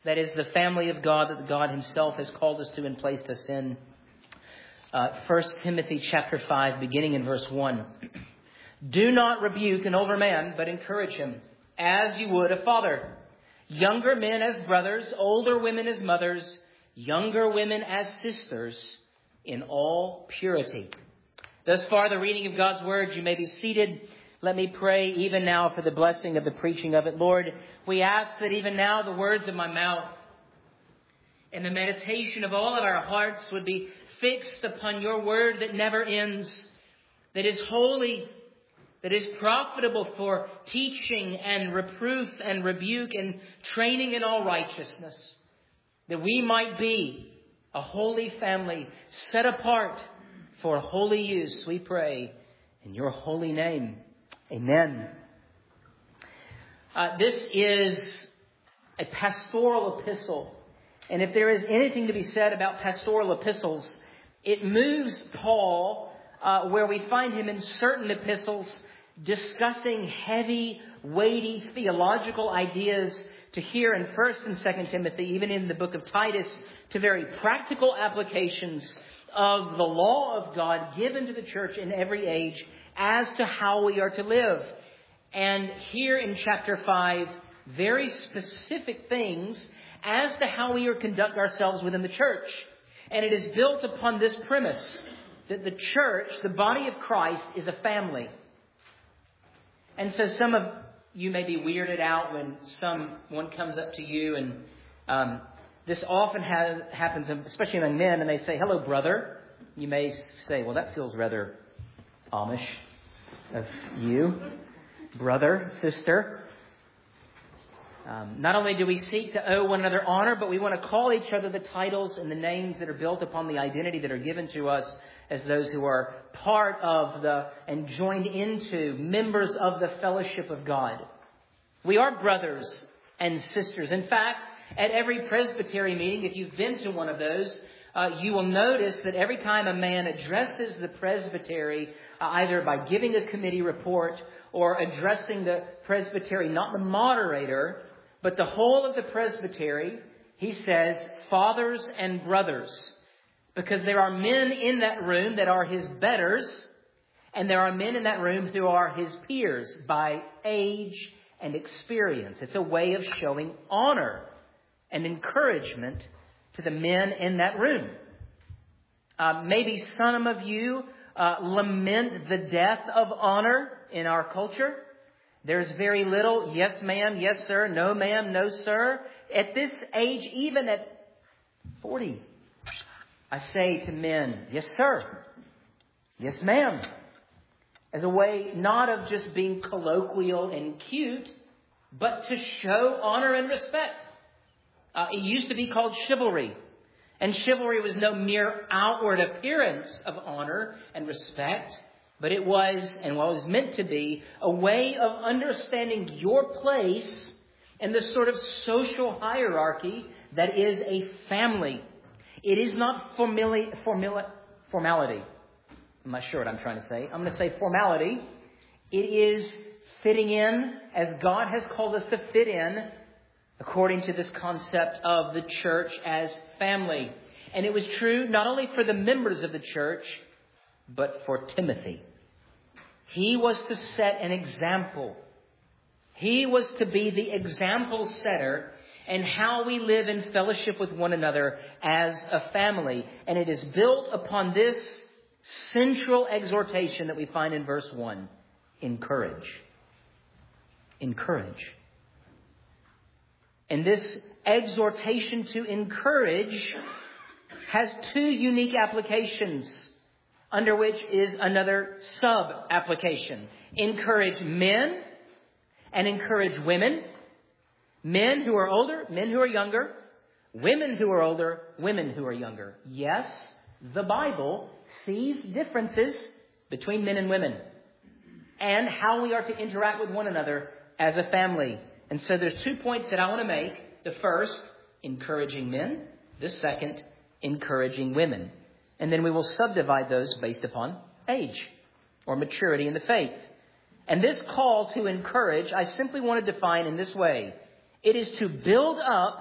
That is the family of God that God himself has called us to and placed us in. 1 Timothy chapter 5, beginning in verse 1. Do not rebuke an older man, but encourage him, as you would a father. Younger men as brothers, older women as mothers, younger women as sisters, in all purity. Thus far, the reading of God's word. You may be seated. Let me pray even now for the blessing of the preaching of it. Lord, we ask that even now the words of my mouth and the meditation of all of our hearts would be fixed upon your word that never ends, that is holy, that is profitable for teaching and reproof and rebuke and training in all righteousness, that we might be a holy family set apart for holy use, we pray in your holy name. Amen. This is a pastoral epistle. And if there is anything to be said about pastoral epistles, it moves Paul where we find him in certain epistles discussing heavy, weighty theological ideas to here in 1st and 2nd Timothy, even in the book of Titus, to very practical applications of the law of God given to the church in every age as to how we are to live. And here in chapter 5, very specific things as to how we are to conduct ourselves within the church. And it is built upon this premise that the church, the body of Christ, is a family. And so some of you may be weirded out when someone comes up to you, and this often happens, especially among men, and they say, hello, brother. You may say, well, that feels rather Amish of you, brother, sister. Not only do we seek to owe one another honor, but we want to call each other the titles and the names that are built upon the identity that are given to us as those who are part of and joined into members of the fellowship of God. We are brothers and sisters. In fact, at every presbytery meeting, if you've been to one of those, you will notice that every time a man addresses the presbytery, either by giving a committee report or addressing the presbytery, not the moderator, but the whole of the presbytery, he says, fathers and brothers. Because there are men in that room that are his betters, and there are men in that room who are his peers by age and experience. It's a way of showing honor and encouragement to the men in that room. Maybe some of you lament the death of honor in our culture. There's very little, yes ma'am, yes sir, no ma'am, no sir. At this age, even at 40, I say to men, yes sir, yes ma'am, as a way not of just being colloquial and cute, but to show honor and respect. It used to be called chivalry. And chivalry was no mere outward appearance of honor and respect, but it was, and what it was meant to be, a way of understanding your place in the sort of social hierarchy that is a family. It is not formality. I'm not sure what I'm trying to say. I'm going to say formality. It is fitting in as God has called us to fit in, according to this concept of the church as family. And it was true not only for the members of the church, but for Timothy. He was to set an example. He was to be the example setter in how we live in fellowship with one another as a family. And it is built upon this central exhortation that we find in verse 1. Encourage. Encourage. And this exhortation to encourage has two unique applications, under which is another sub-application. Encourage men and encourage women. Men who are older, men who are younger. Women who are older, women who are younger. Yes, the Bible sees differences between men and women and how we are to interact with one another as a family. And so there's 2 points that I want to make. The first, encouraging men. The second, encouraging women. And then we will subdivide those based upon age or maturity in the faith. And this call to encourage, I simply want to define in this way. It is to build up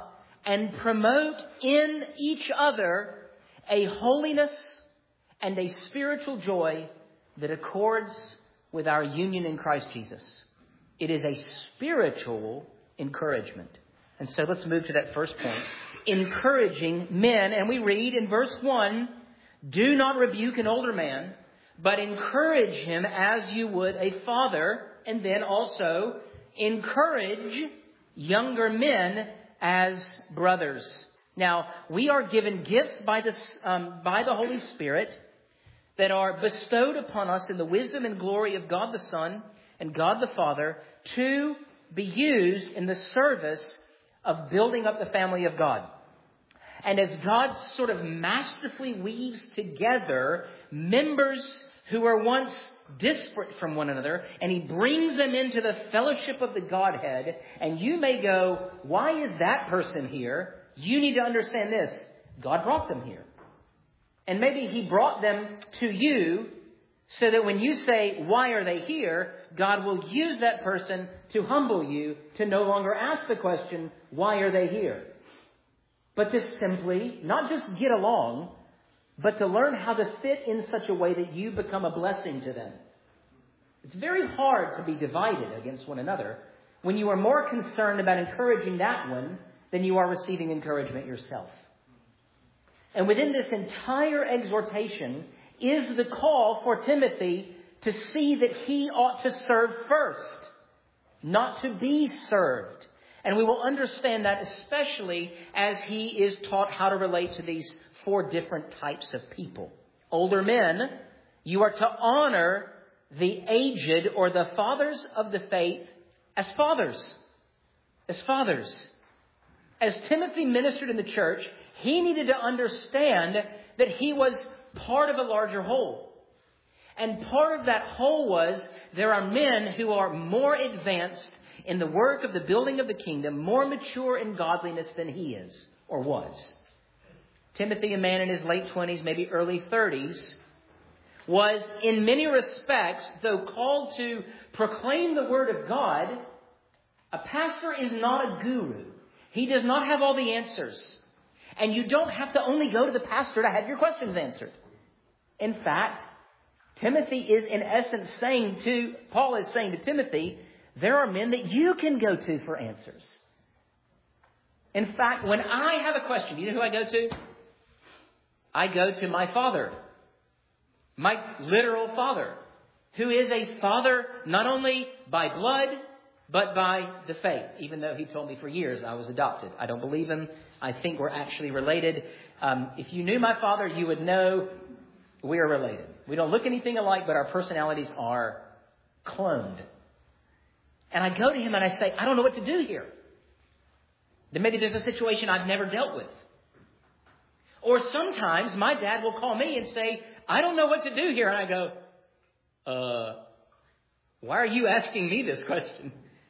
and promote in each other a holiness and a spiritual joy that accords with our union in Christ Jesus. It is a spiritual encouragement. And so let's move to that first point. Encouraging men. And we read in verse 1, do not rebuke an older man, but encourage him as you would a father. And then also encourage younger men as brothers. Now, we are given gifts by the Holy Spirit that are bestowed upon us in the wisdom and glory of God the Son and God the Father to be used in the service of building up the family of God. And as God sort of masterfully weaves together members who were once disparate from one another, and He brings them into the fellowship of the Godhead, and you may go, why is that person here? You need to understand this. God brought them here. And maybe He brought them to you so that when you say, why are they here? God will use that person to humble you to no longer ask the question, why are they here? But to simply, not just get along, but to learn how to fit in such a way that you become a blessing to them. It's very hard to be divided against one another when you are more concerned about encouraging that one than you are receiving encouragement yourself. And within this entire exhortation is the call for Timothy to see that he ought to serve first, not to be served. And we will understand that especially as he is taught how to relate to these 4 different types of people. Older men, you are to honor the aged or the fathers of the faith as fathers. As fathers. As Timothy ministered in the church, he needed to understand that he was part of a larger whole. And part of that whole was there are men who are more advanced in the work of the building of the kingdom, more mature in godliness than he is or was. Timothy, a man in his late 20s, maybe early 30s, was in many respects, though called to proclaim the word of God, a pastor is not a guru. He does not have all the answers. And you don't have to only go to the pastor to have your questions answered. In fact, Timothy is in essence Paul is saying to Timothy, there are men that you can go to for answers. In fact, when I have a question, you know who I go to? I go to my father, my literal father, who is a father not only by blood, but by the faith, even though he told me for years I was adopted. I don't believe him. I think we're actually related. If you knew my father, you would know we are related. We don't look anything alike, but our personalities are cloned. And I go to him and I say, I don't know what to do here. Then maybe there's a situation I've never dealt with. Or sometimes my dad will call me and say, I don't know what to do here. And I go, why are you asking me this question?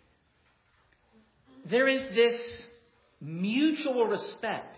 There is this mutual respect.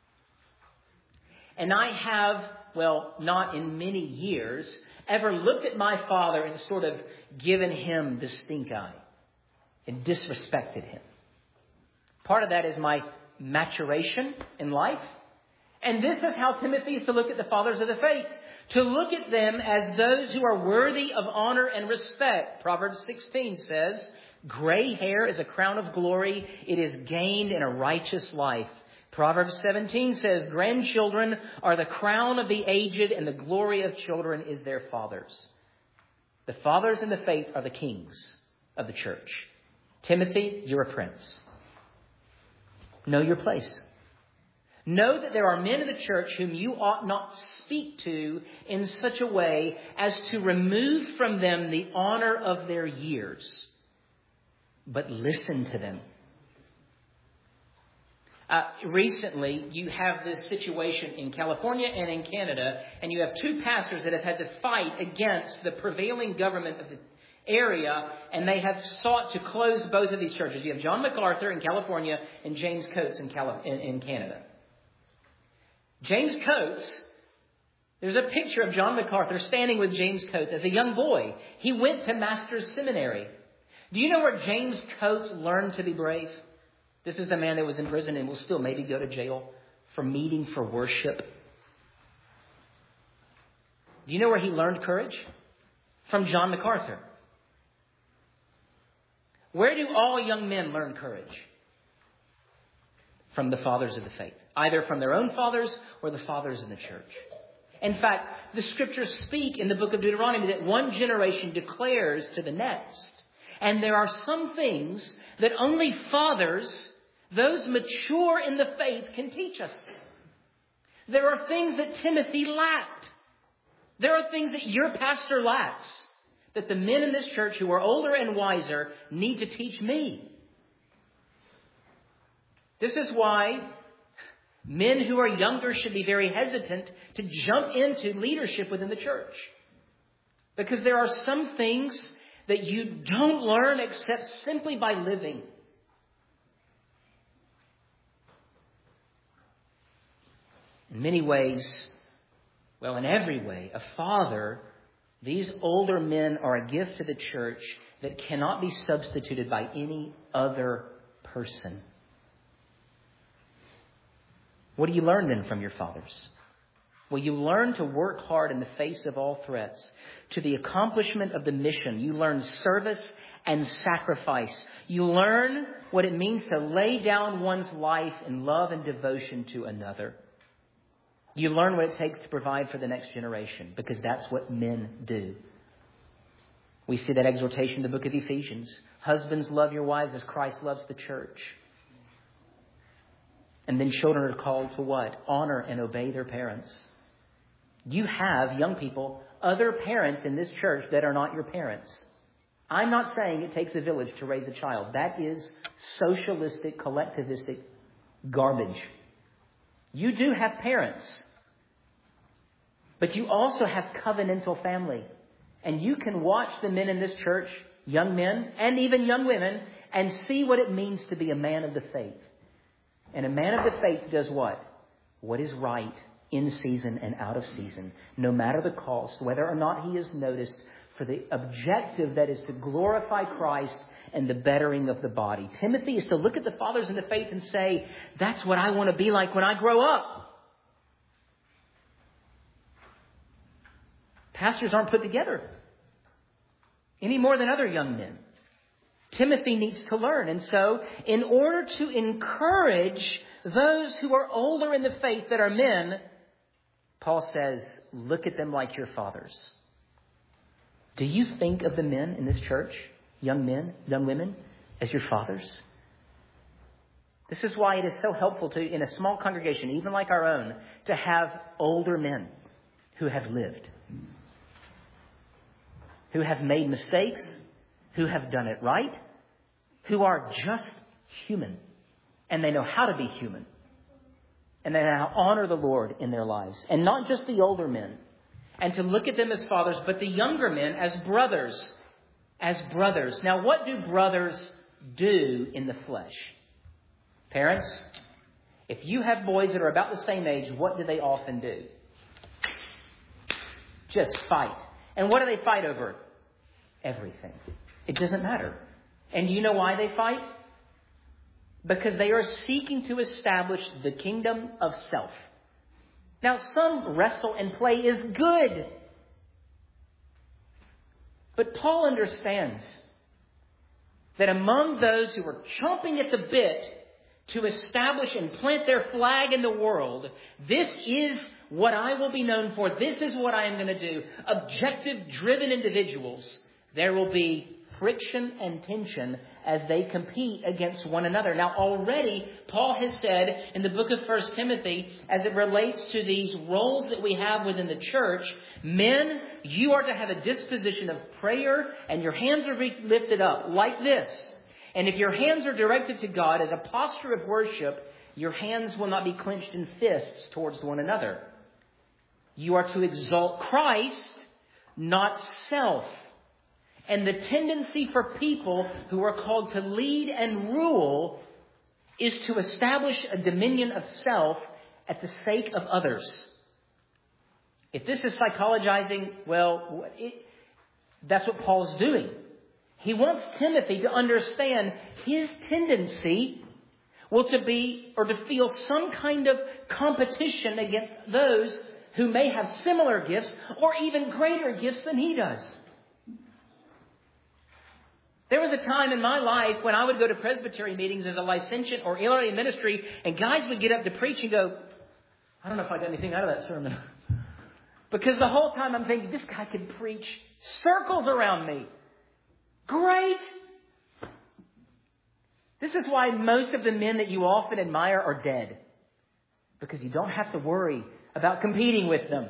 And I have, not in many years, ever looked at my father and sort of given him the stink eye and disrespected him. Part of that is my maturation in life. And this is how Timothy is to look at the fathers of the faith. To look at them as those who are worthy of honor and respect. Proverbs 16 says, gray hair is a crown of glory. It is gained in a righteous life. Proverbs 17 says, grandchildren are the crown of the aged, and the glory of children is their fathers. The fathers in the faith are the kings of the church. Timothy, you're a prince. Know your place. Know that there are men in the church whom you ought not speak to in such a way as to remove from them the honor of their years, but listen to them. Recently, you have this situation in California and in Canada, and you have 2 pastors that have had to fight against the prevailing government of the area, and they have sought to close both of these churches. You have John MacArthur in California and James Coates in Canada. James Coates, there's a picture of John MacArthur standing with James Coates as a young boy. He went to Master's Seminary. Do you know where James Coates learned to be brave? This is the man that was in prison and will still maybe go to jail for meeting for worship. Do you know where he learned courage? From John MacArthur. Where do all young men learn courage? From the fathers of the faith. Either from their own fathers or the fathers in the church. In fact, the scriptures speak in the book of Deuteronomy that one generation declares to the next. And there are some things that only fathers, those mature in the faith, can teach us. There are things that Timothy lacked. There are things that your pastor lacks, that the men in this church who are older and wiser need to teach me. This is why men who are younger should be very hesitant to jump into leadership within the church. Because there are some things that you don't learn except simply by living. In many ways, well, in every way, a father, these older men are a gift to the church that cannot be substituted by any other person. What do you learn then from your fathers? Well, you learn to work hard in the face of all threats to the accomplishment of the mission. You learn service and sacrifice. You learn what it means to lay down one's life in love and devotion to another. You learn what it takes to provide for the next generation, because that's what men do. We see that exhortation in the book of Ephesians. Husbands, love your wives as Christ loves the church. And then children are called to what? Honor and obey their parents. You have, young people, other parents in this church that are not your parents. I'm not saying it takes a village to raise a child. That is socialistic, collectivistic garbage. You do have parents. But you also have covenantal family. And you can watch the men in this church, young men and even young women, and see what it means to be a man of the faith. And a man of the faith does what? What is right in season and out of season, no matter the cost, whether or not he is noticed, for the objective that is to glorify Christ and the bettering of the body. Timothy is to look at the fathers in the faith and say, that's what I want to be like when I grow up. Pastors aren't put together any more than other young men. Timothy needs to learn. And so, in order to encourage those who are older in the faith that are men, Paul says, look at them like your fathers. Do you think of the men in this church, young men, young women, as your fathers? This is why it is so helpful to, in a small congregation, even like our own, to have older men who have lived, who have made mistakes, who have done it right, who are just human, and they know how to be human, and they know how to honor the Lord in their lives, and not just the older men, and to look at them as fathers, but the younger men as brothers. As brothers. Now, what do brothers do in the flesh? Parents, if you have boys that are about the same age, what do they often do? Just fight. And what do they fight over? Everything. It doesn't matter. And do you know why they fight? Because they are seeking to establish the kingdom of self. Now, some wrestle and play is good. But Paul understands that among those who are chomping at the bit to establish and plant their flag in the world, this is what I will be known for. This is what I am going to do. Objective-driven individuals. There will be friction and tension as they compete against one another. Now, already, Paul has said in the book of 1 Timothy, as it relates to these roles that we have within the church, men, you are to have a disposition of prayer, and your hands are lifted up like this. And if your hands are directed to God as a posture of worship, your hands will not be clenched in fists towards one another. You are to exalt Christ, not self. And the tendency for people who are called to lead and rule is to establish a dominion of self at the sake of others. If this is psychologizing, well, that's what Paul's doing. He wants Timothy to understand his tendency Well, to be or to feel some kind of competition against those who may have similar gifts or even greater gifts than he does. There was a time in my life when I would go to presbytery meetings as a licentiate or in ministry, and guys would get up to preach and go, I don't know if I got anything out of that sermon. Because the whole time I'm thinking, this guy could preach circles around me. Great! This is why most of the men that you often admire are dead. Because you don't have to worry about competing with them.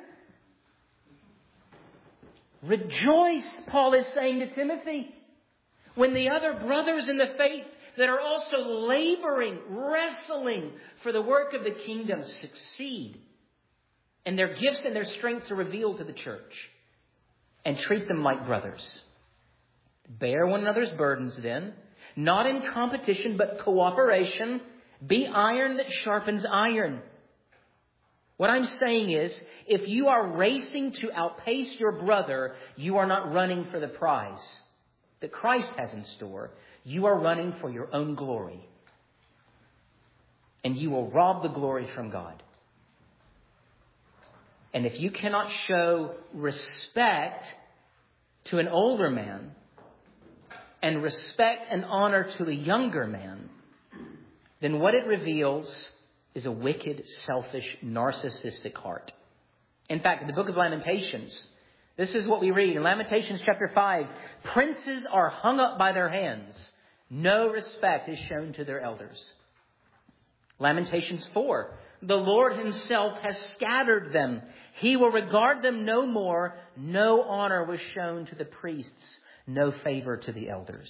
Rejoice, Paul is saying to Timothy, when the other brothers in the faith that are also laboring, wrestling for the work of the kingdom succeed. And their gifts and their strengths are revealed to the church. And treat them like brothers. Bear one another's burdens then, not in competition but cooperation. Be iron that sharpens iron. What I'm saying is, if you are racing to outpace your brother, you are not running for the prize that Christ has in store. You are running for your own glory. And you will rob the glory from God. And if you cannot show respect to an older man and respect and honor to a younger man, then what it reveals is a wicked, selfish, narcissistic heart. In fact, in the book of Lamentations, this is what we read in Lamentations chapter 5. Princes are hung up by their hands. No respect is shown to their elders. Lamentations 4. The Lord himself has scattered them. He will regard them no more. No honor was shown to the priests. No favor to the elders.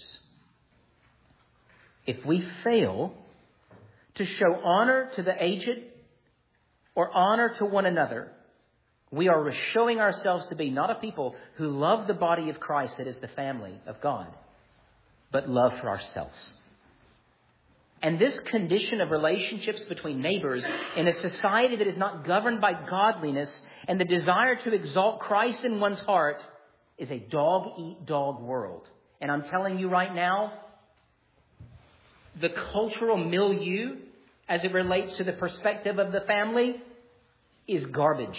If we fail to show honor to the aged or honor to one another, we are showing ourselves to be not a people who love the body of Christ, that is the family of God, but love for ourselves. And this condition of relationships between neighbors in a society that is not governed by godliness and the desire to exalt Christ in one's heart is a dog-eat-dog world. And I'm telling you right now, the cultural milieu, as it relates to the perspective of the family, is garbage.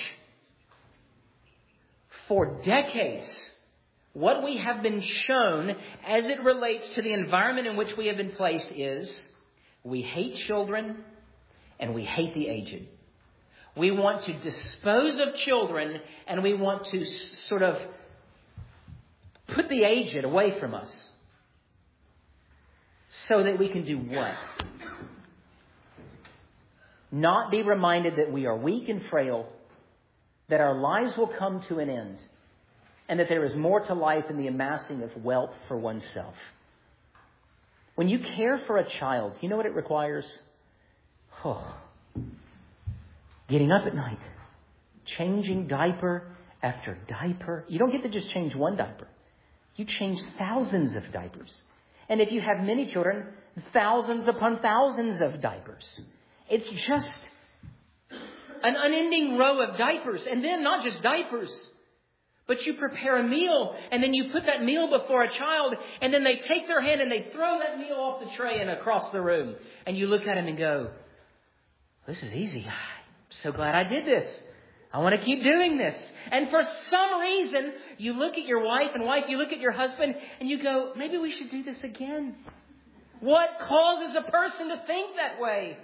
For decades, what we have been shown as it relates to the environment in which we have been placed is we hate children and we hate the aged. We want to dispose of children and we want to sort of put the aged away from us so that we can do what? Not be reminded that we are weak and frail, that our lives will come to an end, and that there is more to life than the amassing of wealth for oneself. When you care for a child, you know what it requires? Getting up at night, changing diaper after diaper. You don't get to just change one diaper. You change thousands of diapers. And if you have many children, thousands upon thousands of diapers. It's just an unending row of diapers. And then not just diapers, but you prepare a meal and then you put that meal before a child and then they take their hand and they throw that meal off the tray and across the room. And you look at them and go, this is easy. I'm so glad I did this. I want to keep doing this. And for some reason, you look at your wife, you look at your husband and you go, maybe we should do this again. What causes a person to think that way?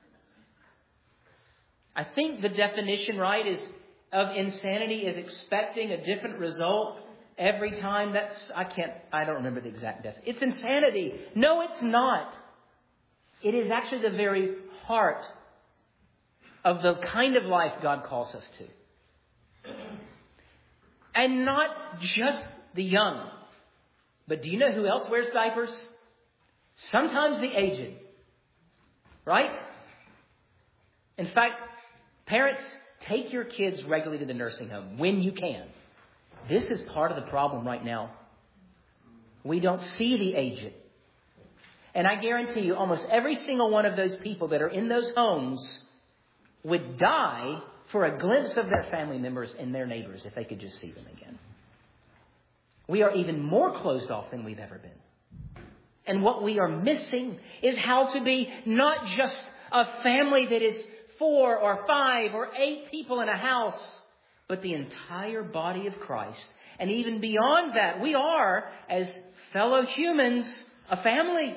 I think the definition, right, of insanity is expecting a different result every time. I don't remember the exact definition. It's insanity. No, it's not. It is actually the very heart of the kind of life God calls us to. And not just the young. But do you know who else wears diapers? Sometimes the aged. Right? In fact, parents, take your kids regularly to the nursing home when you can. This is part of the problem right now. We don't see the aged. And I guarantee you, almost every single one of those people that are in those homes would die for a glimpse of their family members and their neighbors if they could just see them again. We are even more closed off than we've ever been. And what we are missing is how to be not just a family that is 4 or 5 or 8 people in a house, but the entire body of Christ. And even beyond that, we are, as fellow humans, a family.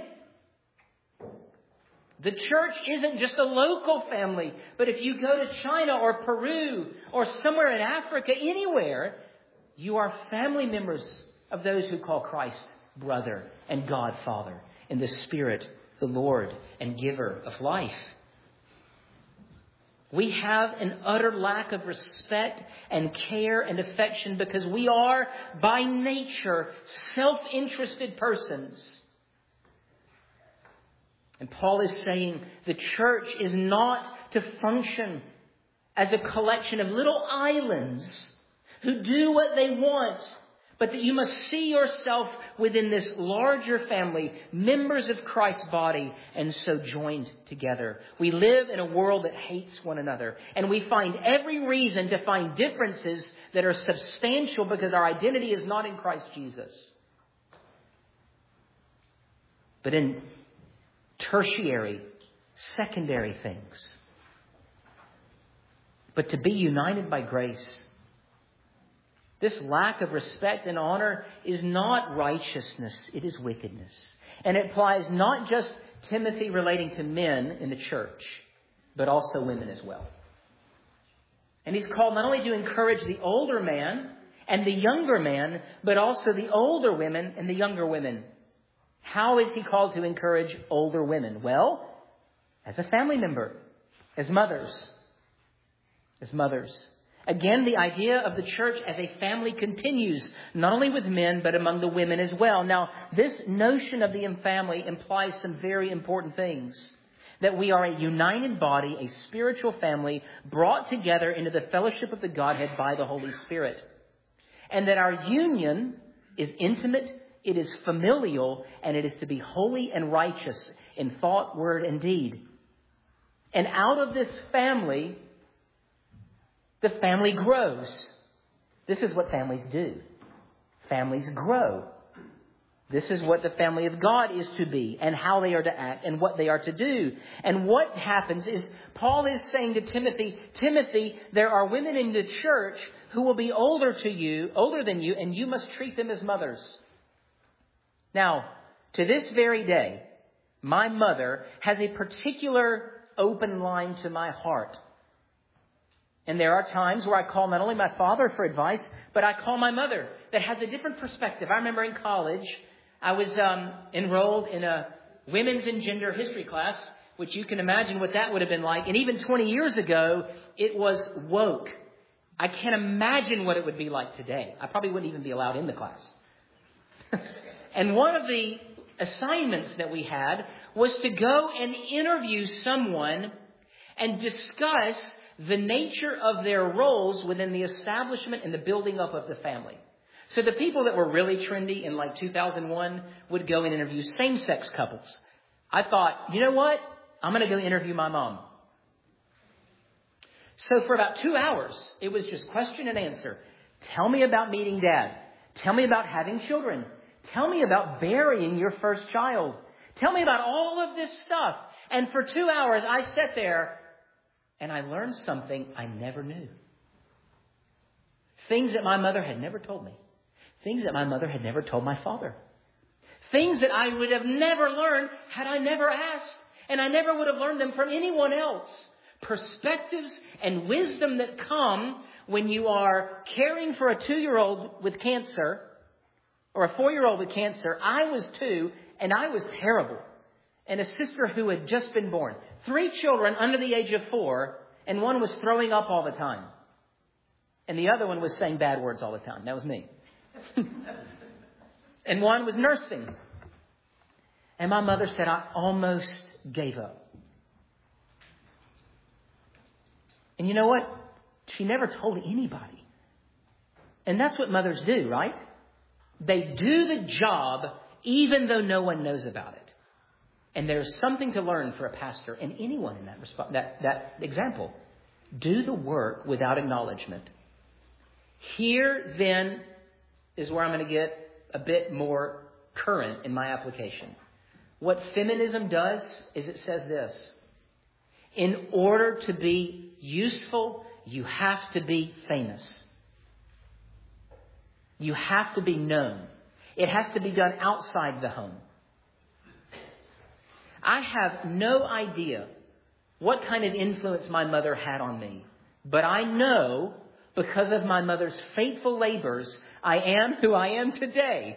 The church isn't just a local family, but if you go to China or Peru or somewhere in Africa, anywhere, you are family members of those who call Christ brother and God Father, and the Spirit, the Lord and giver of life. We have an utter lack of respect and care and affection because we are, by nature, self-interested persons. And Paul is saying the church is not to function as a collection of little islands who do what they want, but that you must see yourself within this larger family, members of Christ's body, and so joined together. We live in a world that hates one another, and we find every reason to find differences that are substantial because our identity is not in Christ Jesus, but in tertiary, secondary things. But to be united by grace, this lack of respect and honor is not righteousness, it is wickedness. And it applies not just Timothy relating to men in the church, but also women as well. And he's called not only to encourage the older man and the younger man, but also the older women and the younger women. How is he called to encourage older women? Well, as a family member, as mothers. As mothers. Again, the idea of the church as a family continues, not only with men, but among the women as well. Now, this notion of the family implies some very important things. That we are a united body, a spiritual family, brought together into the fellowship of the Godhead by the Holy Spirit. And that our union is intimate, it is familial, and it is to be holy and righteous in thought, word, and deed. And out of this family, the family grows. This is what families do. Families grow. This is what the family of God is to be, and how they are to act, and what they are to do. And what happens is, Paul is saying to Timothy, Timothy, there are women in the church who will be older than you, and you must treat them as mothers. Now, to this very day, my mother has a particular open line to my heart. And there are times where I call not only my father for advice, but I call my mother that has a different perspective. I remember in college, I was enrolled in a women's and gender history class, which you can imagine what that would have been like. And even 20 years ago, it was woke. I can't imagine what it would be like today. I probably wouldn't even be allowed in the class. And one of the assignments that we had was to go and interview someone and discuss the nature of their roles within the establishment and the building up of the family. So the people that were really trendy in like 2001 would go and interview same-sex couples. I thought, you know what? I'm going to go interview my mom. So for about 2 hours, it was just question and answer. Tell me about meeting Dad. Tell me about having children. Tell me about burying your first child. Tell me about all of this stuff. And for 2 hours, I sat there and I learned something I never knew. Things that my mother had never told me. Things that my mother had never told my father. Things that I would have never learned had I never asked. And I never would have learned them from anyone else. Perspectives and wisdom that come when you are caring for a 2-year-old with cancer or a 4-year-old with cancer. I was 2 and I was terrible. And a sister who had just been born. 3 children under the age of 4, and one was throwing up all the time. And the other one was saying bad words all the time. That was me. And one was nursing. And my mother said, I almost gave up. And you know what? She never told anybody. And that's what mothers do, right? They do the job even though no one knows about it. And there's something to learn for a pastor and anyone in that example. Do the work without acknowledgement. Here, then, is where I'm going to get a bit more current in my application. What feminism does is it says this: in order to be useful, you have to be famous. You have to be known. It has to be done outside the home. I have no idea what kind of influence my mother had on me, but I know because of my mother's faithful labors, I am who I am today.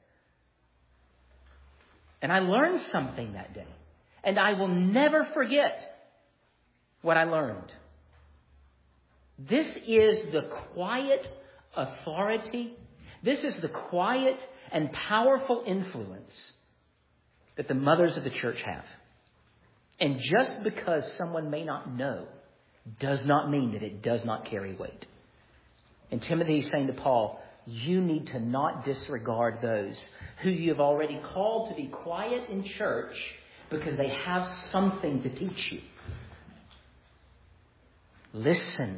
And I learned something that day. And I will never forget what I learned. This is the quiet authority. This is the quiet and powerful influence that the mothers of the church have. And just because someone may not know does not mean that it does not carry weight. And Timothy is saying to Paul, you need to not disregard those who you have already called to be quiet in church because they have something to teach you. Listen.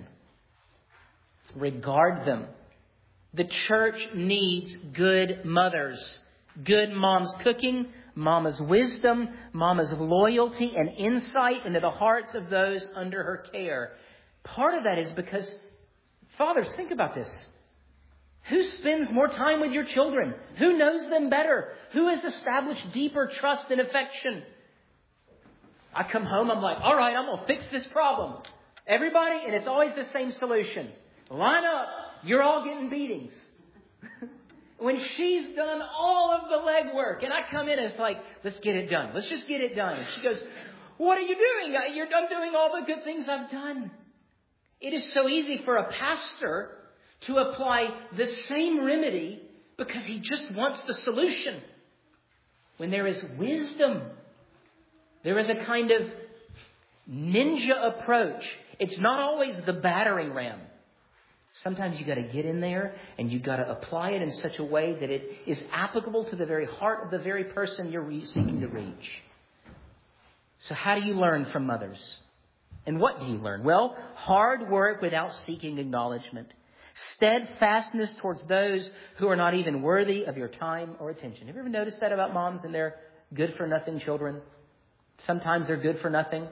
Regard them. The church needs good mothers. Good moms cooking, mama's wisdom, mama's loyalty and insight into the hearts of those under her care. Part of that is because, fathers, think about this. Who spends more time with your children? Who knows them better? Who has established deeper trust and affection? I come home, I'm like, all right, I'm going to fix this problem. Everybody, and it's always the same solution. Line up. You're all getting beatings. When she's done all of the legwork, and I come in and it's like, let's get it done. Let's just get it done. And she goes, what are you doing? I'm doing all the good things I've done. It is so easy for a pastor to apply the same remedy because he just wants the solution. When there is wisdom, there is a kind of ninja approach. It's not always the battering ram. Sometimes you've got to get in there and you've got to apply it in such a way that it is applicable to the very heart of the very person you're seeking to reach. So how do you learn from mothers? And what do you learn? Well, hard work without seeking acknowledgement. Steadfastness towards those who are not even worthy of your time or attention. Have you ever noticed that about moms and their good-for-nothing children? Sometimes they're good for nothing.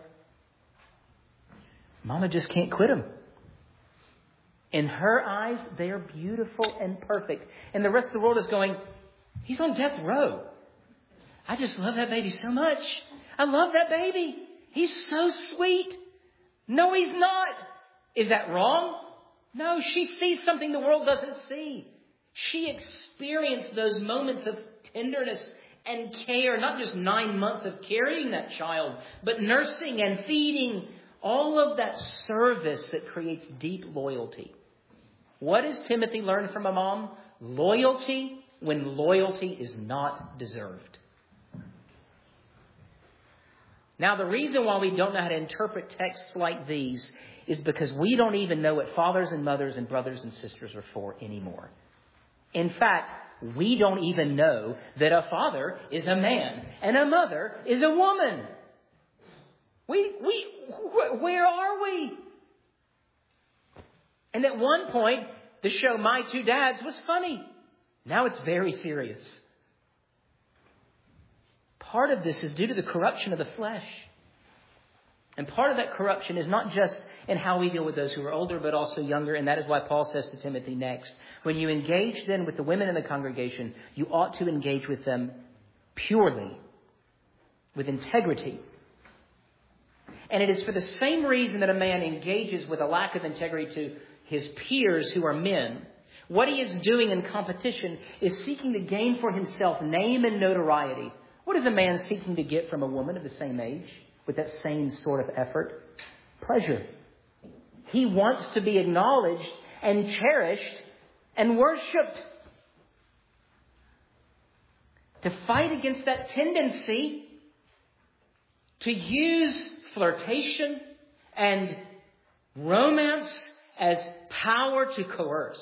Mama just can't quit them. In her eyes, they are beautiful and perfect. And the rest of the world is going, he's on death row. I just love that baby so much. I love that baby. He's so sweet. No, he's not. Is that wrong? No, she sees something the world doesn't see. She experienced those moments of tenderness and care, not just 9 months of carrying that child, but nursing and feeding, all of that service that creates deep loyalty. What does Timothy learn from a mom? Loyalty when loyalty is not deserved. Now, the reason why we don't know how to interpret texts like these is because we don't even know what fathers and mothers and brothers and sisters are for anymore. In fact, we don't even know that a father is a man and a mother is a woman. Where are we? And at one point, the show My Two Dads was funny. Now it's very serious. Part of this is due to the corruption of the flesh. And part of that corruption is not just in how we deal with those who are older, but also younger. And that is why Paul says to Timothy next, when you engage then with the women in the congregation, you ought to engage with them purely, with integrity. And it is for the same reason that a man engages with a lack of integrity to his peers who are men. What he is doing in competition is seeking to gain for himself name and notoriety. What is a man seeking to get from a woman of the same age with that same sort of effort? Pleasure. He wants to be acknowledged and cherished and worshipped. To fight against that tendency to use flirtation and romance as power to coerce.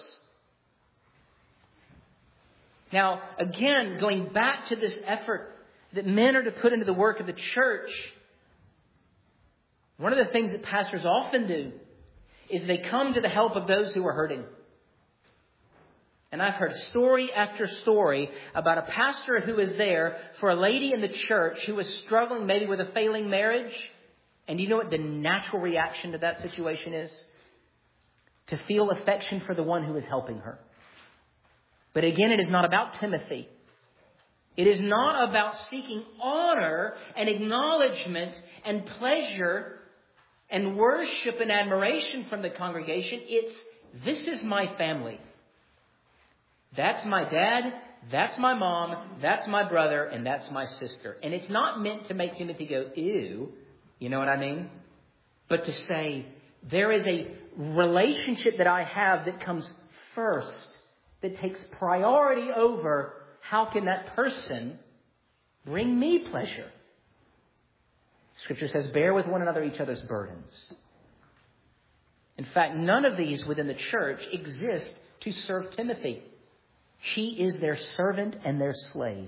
Now, again, going back to this effort that men are to put into the work of the church, one of the things that pastors often do is they come to the help of those who are hurting. And I've heard story after story about a pastor who is there for a lady in the church who was struggling maybe with a failing marriage. And you know what the natural reaction to that situation is? To feel affection for the one who is helping her. But again, it is not about Timothy. It is not about seeking honor and acknowledgement and pleasure and worship and admiration from the congregation. It's, this is my family. That's my dad, that's my mom, that's my brother, and that's my sister. And it's not meant to make Timothy go, ew, you know what I mean? But to say, there is a relationship that I have that comes first, that takes priority over how can that person bring me pleasure. Scripture says, bear with one another each other's burdens. In fact, none of these within the church exist to serve Timothy. He is their servant and their slave.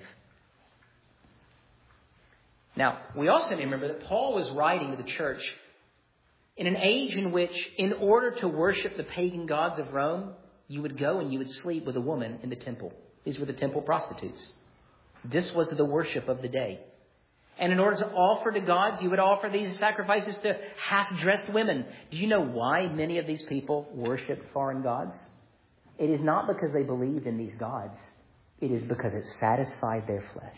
Now, we also need to remember that Paul was writing to the church in an age in which, in order to worship the pagan gods of Rome, you would go and you would sleep with a woman in the temple. These were the temple prostitutes. This was the worship of the day. And in order to offer to gods, you would offer these sacrifices to half-dressed women. Do you know why many of these people worship foreign gods? It is not because they believed in these gods. It is because it satisfied their flesh.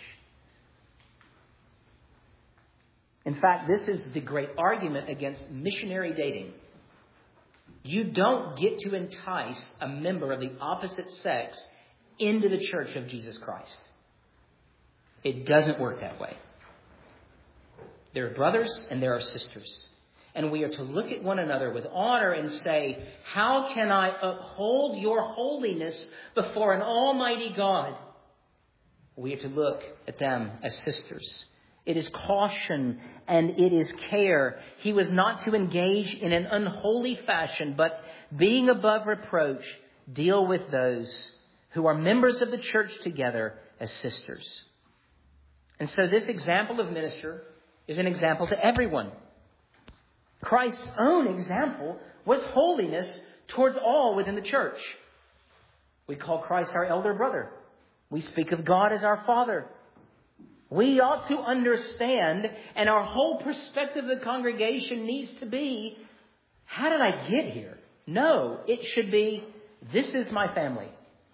In fact, this is the great argument against missionary dating. You don't get to entice a member of the opposite sex into the church of Jesus Christ. It doesn't work that way. There are brothers and there are sisters. And we are to look at one another with honor and say, how can I uphold your holiness before an almighty God? We are to look at them as sisters. It is caution and it is care. He was not to engage in an unholy fashion, but being above reproach, deal with those who are members of the church together as sisters. And so this example of minister is an example to everyone. Christ's own example was holiness towards all within the church. We call Christ our elder brother. We speak of God as our Father. We ought to understand, and our whole perspective of the congregation needs to be, how did I get here? No, it should be, this is my family.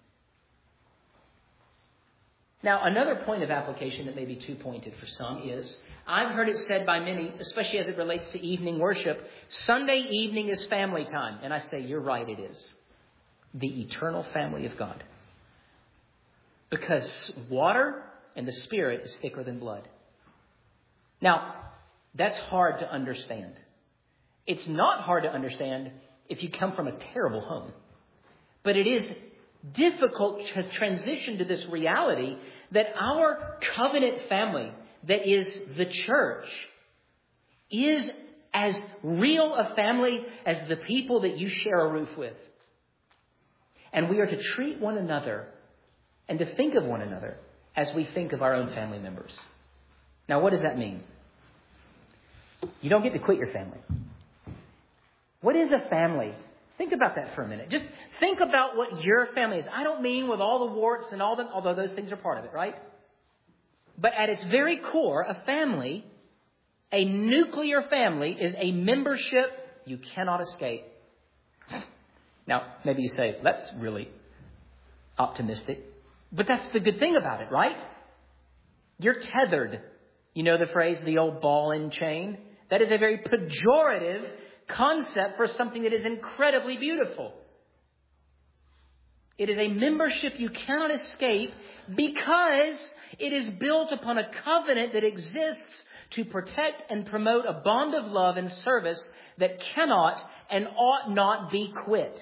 Now, another point of application that may be too pointed for some is, I've heard it said by many, especially as it relates to evening worship, Sunday evening is family time. And I say, you're right, it is. The eternal family of God. Because water and the Spirit is thicker than blood. Now, that's hard to understand. It's not hard to understand if you come from a terrible home. But it is difficult to transition to this reality that our covenant family, that is the church, is as real a family as the people that you share a roof with. And we are to treat one another and to think of one another as we think of our own family members. Now, what does that mean? You don't get to quit your family. What is a family? Think about that for a minute. Just think about what your family is. I don't mean with all the warts and all the, although those things are part of it, right? But at its very core, a family, a nuclear family, is a membership you cannot escape. Now, maybe you say, that's really optimistic. But that's the good thing about it, right? You're tethered. You know the phrase, the old ball and chain? That is a very pejorative concept for something that is incredibly beautiful. It is a membership you cannot escape because it is built upon a covenant that exists to protect and promote a bond of love and service that cannot and ought not be quit.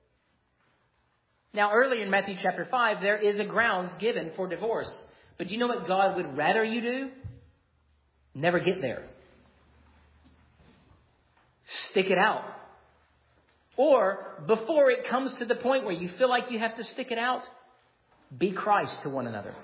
Now, earlier in Matthew chapter 5, there is a grounds given for divorce. But do you know what God would rather you do? Never get there. Stick it out. Or, before it comes to the point where you feel like you have to stick it out, be Christ to one another.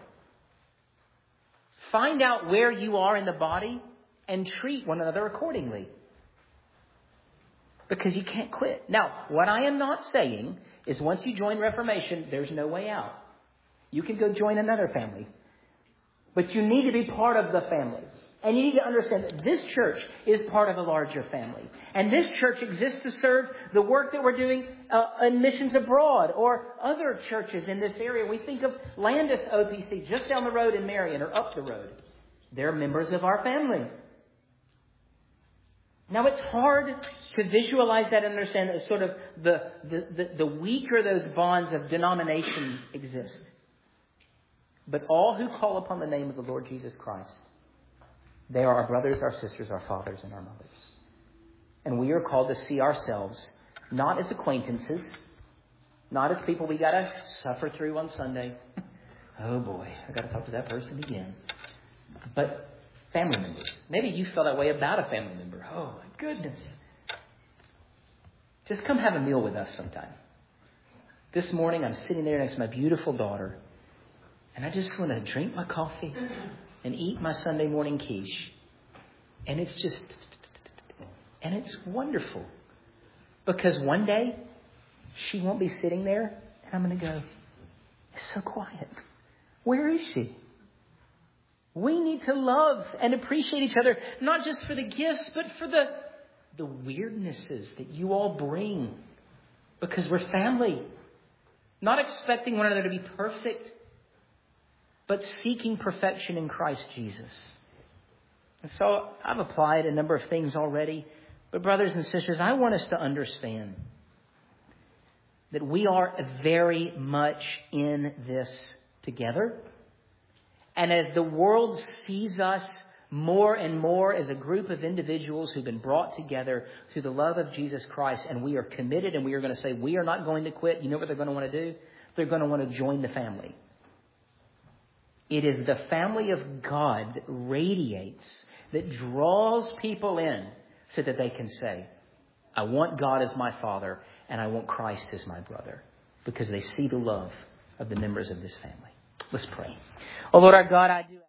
Find out where you are in the body and treat one another accordingly. Because you can't quit. Now, what I am not saying is once you join Reformation, there's no way out. You can go join another family. But you need to be part of the family. And you need to understand that this church is part of a larger family. And this church exists to serve the work that we're doing in missions abroad or other churches in this area. We think of Landis OPC just down the road in Marion or up the road. They're members of our family. Now, it's hard to visualize that and understand that sort of the weaker those bonds of denomination exist. But all who call upon the name of the Lord Jesus Christ, they are our brothers, our sisters, our fathers, and our mothers. And we are called to see ourselves not as acquaintances, not as people we got to suffer through on Sunday. Oh boy, I got to talk to that person again. But family members. Maybe you feel that way about a family member. Oh my goodness. Just come have a meal with us sometime. This morning I'm sitting there next to my beautiful daughter. And I just want to drink my coffee and eat my Sunday morning quiche. And it's wonderful. Because one day, she won't be sitting there, and I'm going to go, it's so quiet. Where is she? We need to love and appreciate each other, not just for the gifts, but for the weirdnesses that you all bring. Because we're family. Not expecting one another to be perfect, but seeking perfection in Christ Jesus. And so I've applied a number of things already. But brothers and sisters, I want us to understand that we are very much in this together. And as the world sees us more and more as a group of individuals who've been brought together through the love of Jesus Christ, and we are committed and we are going to say, we are not going to quit. You know what they're going to want to do? They're going to want to join the family. It is the family of God that radiates, that draws people in so that they can say, I want God as my Father and I want Christ as my brother, because they see the love of the members of this family. Let's pray. Oh Lord our God, I do.